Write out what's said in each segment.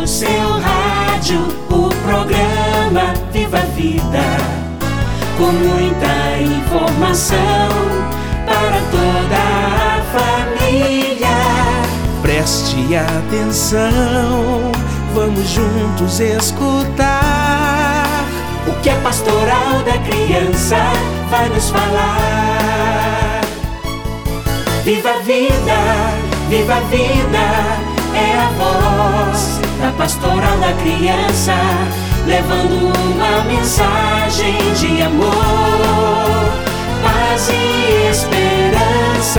no seu rádio o programa Viva a Vida, com muita informação para toda a família. Preste atenção, vamos juntos escutar o que a Pastoral da Criança vai nos falar. Viva a vida, viva a vida, é a voz da Pastoral da Criança, levando uma mensagem de amor, paz e esperança.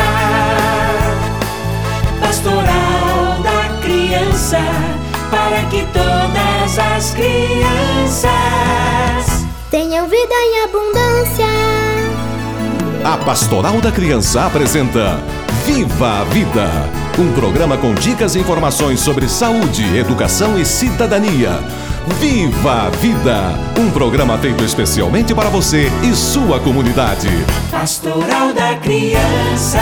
Pastoral da Criança, para que todas as crianças tenham vida em abundância. A Pastoral da Criança apresenta Viva a Vida, um programa com dicas e informações sobre saúde, educação e cidadania. Viva a Vida, um programa feito especialmente para você e sua comunidade. Pastoral da Criança.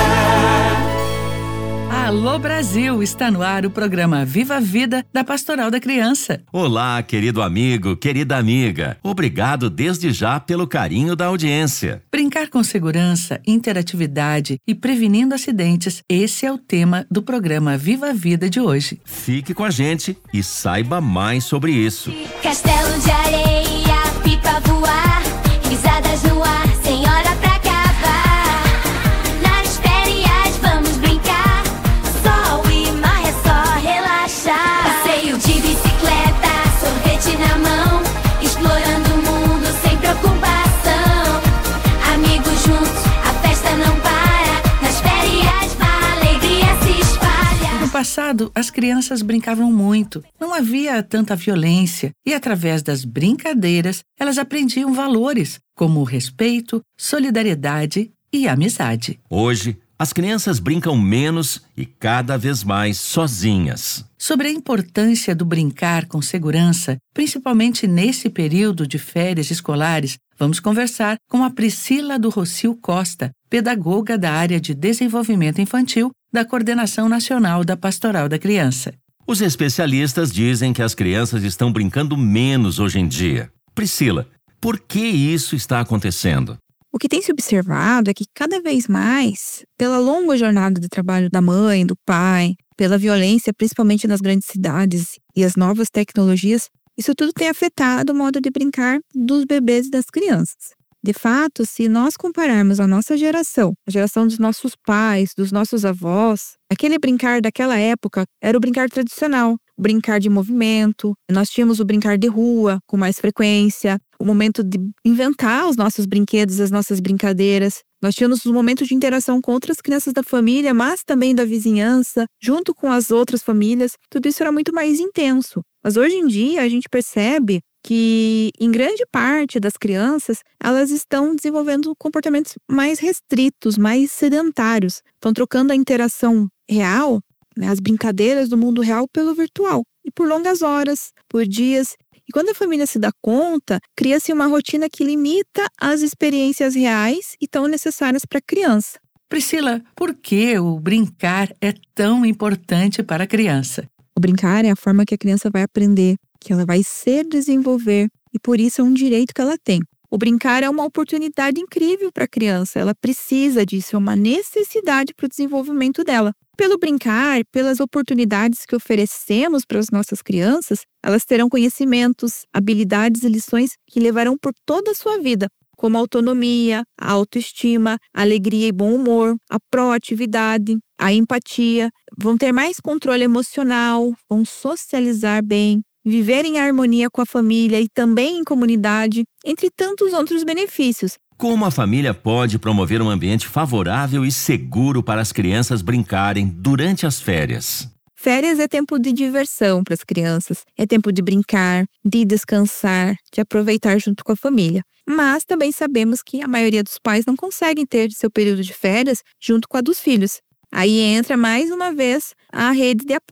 Alô Brasil, está no ar o programa Viva a Vida da Pastoral da Criança. Olá, querido amigo, querida amiga. Obrigado desde já pelo carinho da audiência. Brincar com segurança, interatividade e prevenindo acidentes, esse é o tema do programa Viva a Vida de hoje. Fique com a gente e saiba mais sobre isso. Castelo de areia, pipa voar, risadas no ar, sem hora pra acabar. Nas férias vamos brincar, sol e mar é só relaxar. Passeio de bicicleta, sorvete na mão, explorando o mundo sem preocupação. Amigos juntos, a festa não para, nas férias a alegria se espalha. No passado, as crianças brincavam muito, não havia tanta violência e através das brincadeiras elas aprendiam valores como respeito, solidariedade e amizade. Hoje, as crianças brincam menos e cada vez mais sozinhas. Sobre a importância do brincar com segurança, principalmente nesse período de férias escolares, vamos conversar com a Priscila do Rocio Costa, pedagoga da área de desenvolvimento infantil da Coordenação Nacional da Pastoral da Criança. Os especialistas dizem que as crianças estão brincando menos hoje em dia. Priscila, por que isso está acontecendo? O que tem se observado é que cada vez mais, pela longa jornada de trabalho da mãe, do pai, pela violência, principalmente nas grandes cidades e as novas tecnologias, isso tudo tem afetado o modo de brincar dos bebês e das crianças. De fato, se nós compararmos a nossa geração, a geração dos nossos pais, dos nossos avós, aquele brincar daquela época era o brincar tradicional, o brincar de movimento. Nós tínhamos o brincar de rua com mais frequência, o momento de inventar os nossos brinquedos, as nossas brincadeiras. Nós tínhamos um momento de interação com outras crianças da família, mas também da vizinhança, junto com as outras famílias. Tudo isso era muito mais intenso. Mas hoje em dia a gente percebe que, em grande parte das crianças, elas estão desenvolvendo comportamentos mais restritos, mais sedentários. Estão trocando a interação real, as brincadeiras do mundo real, pelo virtual. E por longas horas, por dias. E quando a família se dá conta, cria-se uma rotina que limita as experiências reais e tão necessárias para a criança. Priscila, por que o brincar é tão importante para a criança? O brincar é a forma que a criança vai aprender, que ela vai se desenvolver, e por isso é um direito que ela tem. O brincar é uma oportunidade incrível para a criança, ela precisa disso, é uma necessidade para o desenvolvimento dela. Pelo brincar, pelas oportunidades que oferecemos para as nossas crianças, elas terão conhecimentos, habilidades e lições que levarão por toda a sua vida, como a autonomia, a autoestima, a alegria e bom humor, a proatividade, a empatia, vão ter mais controle emocional, vão socializar bem, viver em harmonia com a família e também em comunidade, entre tantos outros benefícios. Como a família pode promover um ambiente favorável e seguro para as crianças brincarem durante as férias? Férias é tempo de diversão para as crianças, é tempo de brincar, de descansar, de aproveitar junto com a família. Mas também sabemos que a maioria dos pais não conseguem ter seu período de férias junto com a dos filhos. Aí entra mais uma vez a rede de apoio.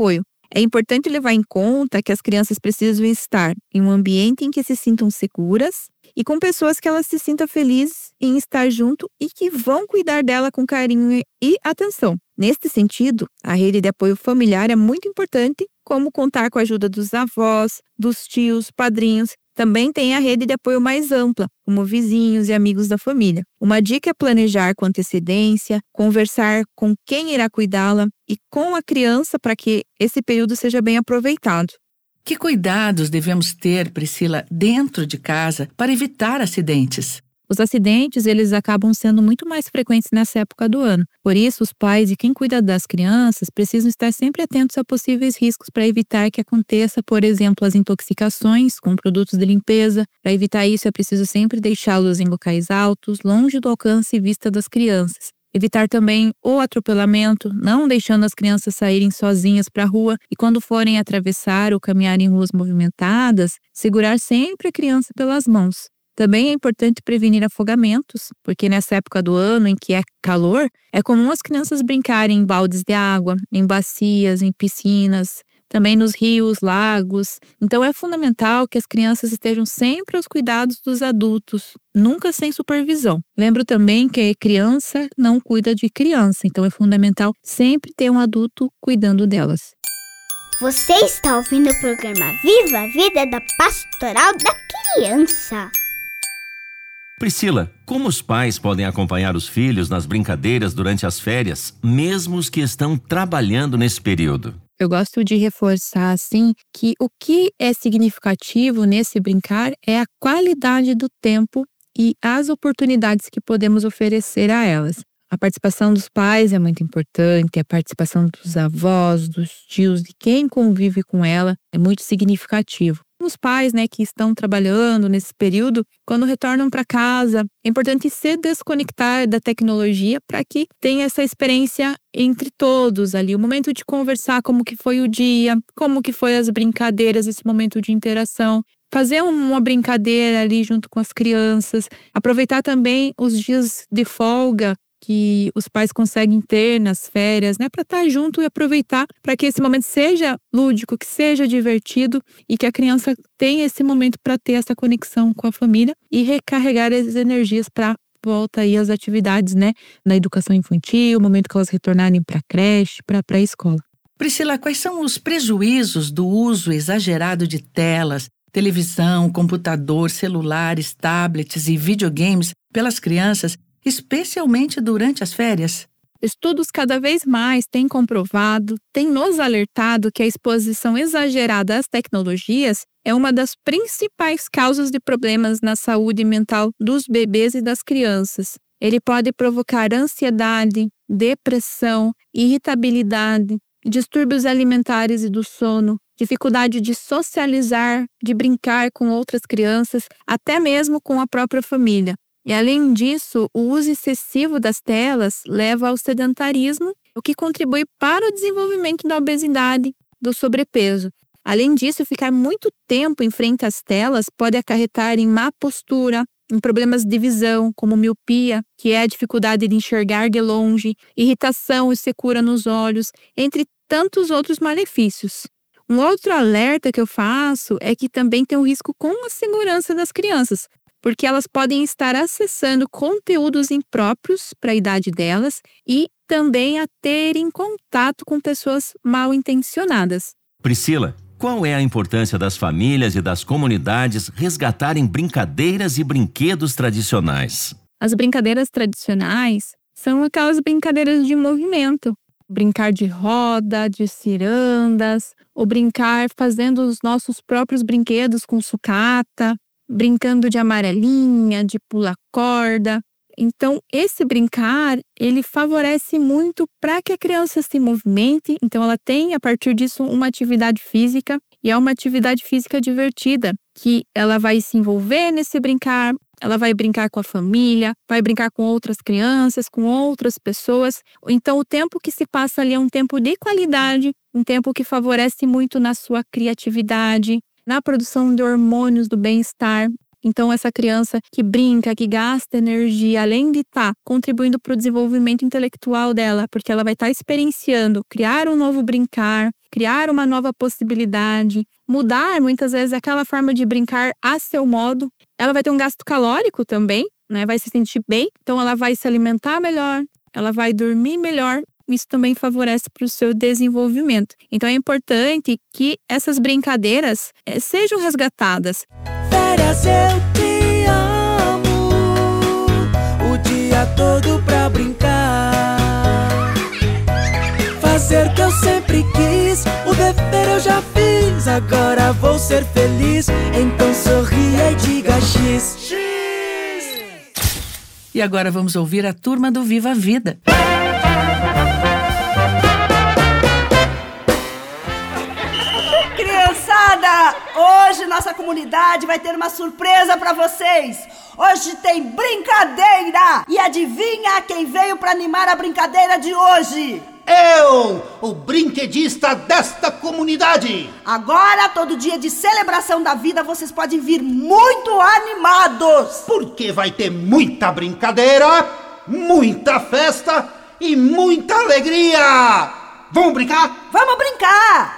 É importante levar em conta que as crianças precisam estar em um ambiente em que se sintam seguras e com pessoas que elas se sintam felizes em estar junto e que vão cuidar dela com carinho e atenção. Neste sentido, a rede de apoio familiar é muito importante, como contar com a ajuda dos avós, dos tios, padrinhos. Também tem a rede de apoio mais ampla, como vizinhos e amigos da família. Uma dica é planejar com antecedência, conversar com quem irá cuidá-la e com a criança para que esse período seja bem aproveitado. Que cuidados devemos ter, Priscila, dentro de casa para evitar acidentes? Os acidentes, eles acabam sendo muito mais frequentes nessa época do ano. Por isso, os pais e quem cuida das crianças precisam estar sempre atentos a possíveis riscos para evitar que aconteça, por exemplo, as intoxicações com produtos de limpeza. Para evitar isso, é preciso sempre deixá-los em locais altos, longe do alcance e vista das crianças. Evitar também o atropelamento, não deixando as crianças saírem sozinhas para a rua e quando forem atravessar ou caminhar em ruas movimentadas, segurar sempre a criança pelas mãos. Também é importante prevenir afogamentos, porque nessa época do ano em que é calor, é comum as crianças brincarem em baldes de água, em bacias, em piscinas, também nos rios, lagos. Então é fundamental que as crianças estejam sempre aos cuidados dos adultos, nunca sem supervisão. Lembro também que criança não cuida de criança, então é fundamental sempre ter um adulto cuidando delas. Você está ouvindo o programa Viva a Vida da Pastoral da Criança. Priscila, como os pais podem acompanhar os filhos nas brincadeiras durante as férias, mesmo os que estão trabalhando nesse período? Eu gosto de reforçar, assim, que o que é significativo nesse brincar é a qualidade do tempo e as oportunidades que podemos oferecer a elas. A participação dos pais é muito importante, a participação dos avós, dos tios, de quem convive com ela é muito significativo. Os pais, que estão trabalhando nesse período, quando retornam para casa, é importante se desconectar da tecnologia para que tenha essa experiência entre todos ali, o momento de conversar como que foi o dia, como que foi as brincadeiras, esse momento de interação. Fazer uma brincadeira ali junto com as crianças, aproveitar também os dias de folga que os pais conseguem ter nas férias, para estar junto e aproveitar para que esse momento seja lúdico, que seja divertido e que a criança tenha esse momento para ter essa conexão com a família e recarregar as energias para volta aí às atividades, na educação infantil, o momento que elas retornarem para a creche, para a pré-escola. Priscila, quais são os prejuízos do uso exagerado de telas, televisão, computador, celulares, tablets e videogames pelas crianças, especialmente durante as férias? Estudos cada vez mais têm comprovado, têm nos alertado que a exposição exagerada às tecnologias é uma das principais causas de problemas na saúde mental dos bebês e das crianças. Ele pode provocar ansiedade, depressão, irritabilidade, distúrbios alimentares e do sono, dificuldade de socializar, de brincar com outras crianças, até mesmo com a própria família. E além disso, o uso excessivo das telas leva ao sedentarismo, o que contribui para o desenvolvimento da obesidade, do sobrepeso. Além disso, ficar muito tempo em frente às telas pode acarretar em má postura, em problemas de visão, como miopia, que é a dificuldade de enxergar de longe, irritação e secura nos olhos, entre tantos outros malefícios. Um outro alerta que eu faço é que também tem um risco com a segurança das crianças, porque elas podem estar acessando conteúdos impróprios para a idade delas e também a terem contato com pessoas mal intencionadas. Priscila, qual é a importância das famílias e das comunidades resgatarem brincadeiras e brinquedos tradicionais? As brincadeiras tradicionais são aquelas brincadeiras de movimento. Brincar de roda, de cirandas, ou brincar fazendo os nossos próprios brinquedos com sucata, brincando de amarelinha, de pula-corda. Então, esse brincar, ele favorece muito para que a criança se movimente. Então, ela tem, a partir disso, uma atividade física. E é uma atividade física divertida, que ela vai se envolver nesse brincar, ela vai brincar com a família, vai brincar com outras crianças, com outras pessoas. Então, o tempo que se passa ali é um tempo de qualidade, um tempo que favorece muito na sua criatividade, na produção de hormônios do bem-estar. Então, essa criança que brinca, que gasta energia, além de estar contribuindo para o desenvolvimento intelectual dela, porque ela vai estar experienciando criar um novo brincar, criar uma nova possibilidade, mudar muitas vezes aquela forma de brincar a seu modo. Ela vai ter um gasto calórico também, né? Vai se sentir bem, então ela vai se alimentar melhor, ela vai dormir melhor. Isso também favorece para o seu desenvolvimento. Então é importante que essas brincadeiras sejam resgatadas. Férias eu te amo, o dia todo pra brincar, fazer o que eu sempre quis, o dever eu já fiz, agora vou ser feliz, então sorria e diga X. E agora vamos ouvir a turma do Viva a Vida. Criançada, hoje nossa comunidade vai ter uma surpresa pra vocês. Hoje tem brincadeira. E adivinha quem veio pra animar a brincadeira de hoje? Eu, o brinquedista desta comunidade. Agora, todo dia de celebração da vida, vocês podem vir muito animados. Porque vai ter muita brincadeira, muita festa e muita alegria. Vamos brincar? Vamos brincar!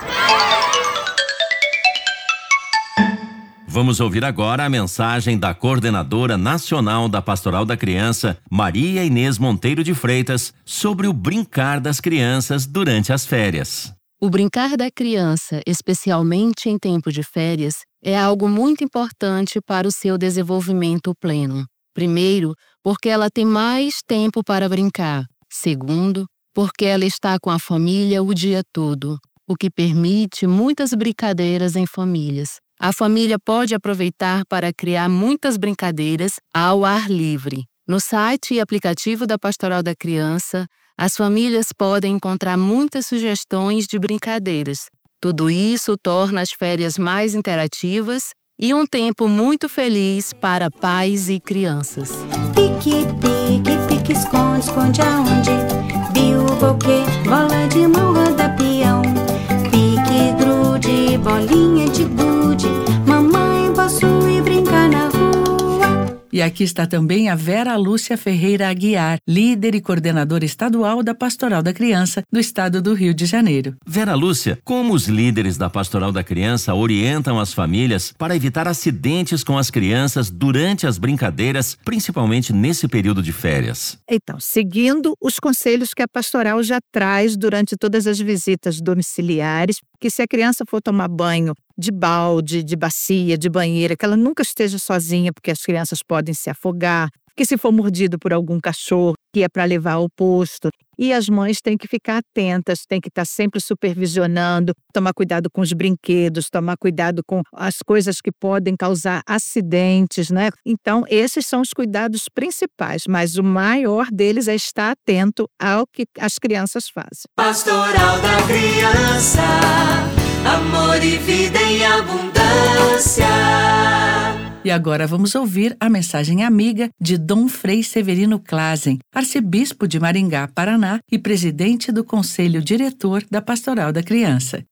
Vamos ouvir agora a mensagem da Coordenadora Nacional da Pastoral da Criança, Maria Inês Monteiro de Freitas, sobre o brincar das crianças durante as férias. O brincar da criança, especialmente em tempo de férias, é algo muito importante para o seu desenvolvimento pleno. Primeiro, porque ela tem mais tempo para brincar. Segundo, porque ela está com a família o dia todo, o que permite muitas brincadeiras em famílias. A família pode aproveitar para criar muitas brincadeiras ao ar livre. No site e aplicativo da Pastoral da Criança, as famílias podem encontrar muitas sugestões de brincadeiras. Tudo isso torna as férias mais interativas e um tempo muito feliz para pais e crianças. Pique, pique, pique, esconde, esconde aonde? Bilboquê, bola de mão, roda peão. Pique, grude, bolinha de gude. Mamãe, posso ir brincar na rua? E aqui está também a Vera Lúcia Ferreira Aguiar, líder e coordenadora estadual da Pastoral da Criança do estado do Rio de Janeiro. Vera Lúcia, como os líderes da Pastoral da Criança orientam as famílias para evitar acidentes com as crianças durante as brincadeiras, principalmente nesse período de férias? Então, seguindo os conselhos que a Pastoral já traz durante todas as visitas domiciliares, que se a criança for tomar banho de balde, de bacia, de banheira, que ela nunca esteja sozinha, porque as crianças podem se afogar, que se for mordido por algum cachorro, que é para levar ao posto. E as mães têm que ficar atentas, têm que estar sempre supervisionando, tomar cuidado com os brinquedos, tomar cuidado com as coisas que podem causar acidentes, né? Então, esses são os cuidados principais, mas o maior deles é estar atento ao que as crianças fazem. Pastoral da Criança, amor e vida em abundância. E agora vamos ouvir a mensagem amiga de Dom Frei Severino Klazen, arcebispo de Maringá, Paraná e presidente do Conselho Diretor da Pastoral da Criança.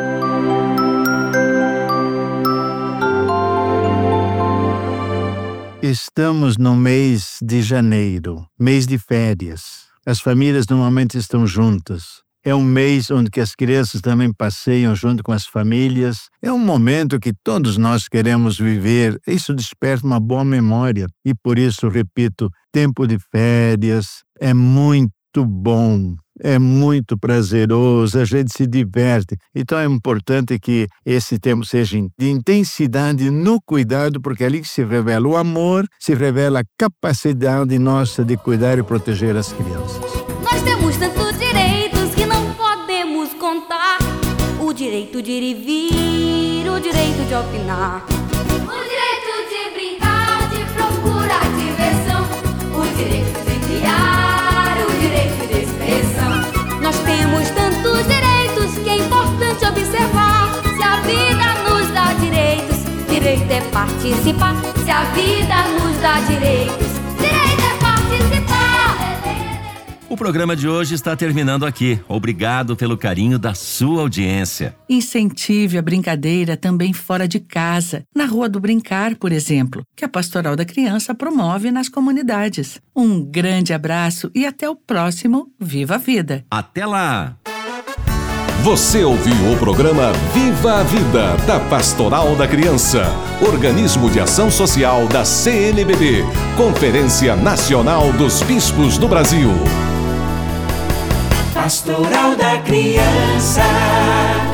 Estamos no mês de janeiro, mês de férias. As famílias normalmente estão juntas. É um mês onde que as crianças também passeiam junto com as famílias. É um momento que todos nós queremos viver. Isso desperta uma boa memória. E por isso, repito, tempo de férias é muito bom. É muito prazeroso, a gente se diverte. Então é importante que esse tempo seja de intensidade no cuidado, porque é ali que se revela o amor, se revela a capacidade nossa de cuidar e proteger as crianças. Nós temos tantos direitos que não podemos contar. O direito de ir e vir, o direito de opinar, o direito de brincar, de procurar diversão, o direito de criar, o direito de expressão. Nós temos tantos direitos que é importante observar. Se a vida nos dá direitos, direito é participar. Se a vida nos dá direitos, direito é participar. O programa de hoje está terminando aqui. Obrigado pelo carinho da sua audiência. Incentive a brincadeira também fora de casa, na Rua do Brincar, por exemplo, que a Pastoral da Criança promove nas comunidades. Um grande abraço e até o próximo Viva a Vida. Até lá! Você ouviu o programa Viva a Vida, da Pastoral da Criança, organismo de ação social da CNBB, Conferência Nacional dos Bispos do Brasil. Pastoral da Criança.